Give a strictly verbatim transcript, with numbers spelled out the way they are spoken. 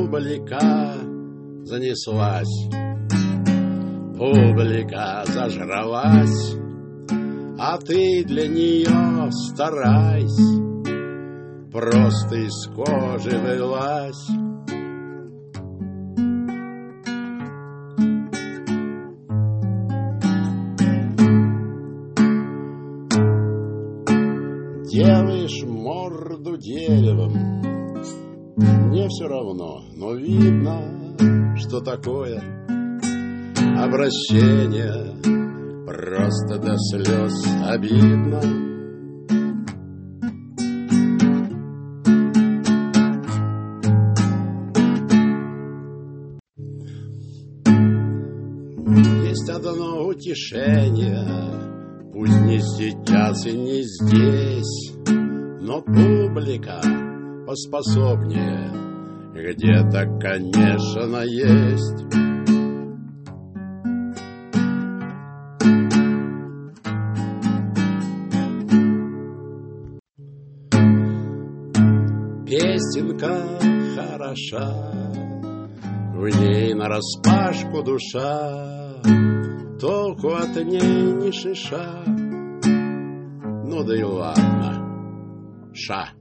публика занеслась, публика зажралась, а ты для нее старайся, просто из кожи вылазь. Делаешь морду деревом, мне все равно, но видно, что такое обращение просто до слез обидно. Есть одно утешение, пусть не сейчас и не здесь, но публика поспособнее где-то, конечно, есть. Песенка хороша, в ней нараспашку душа, толку от ней ни шиша. Ну да и ладно, ша.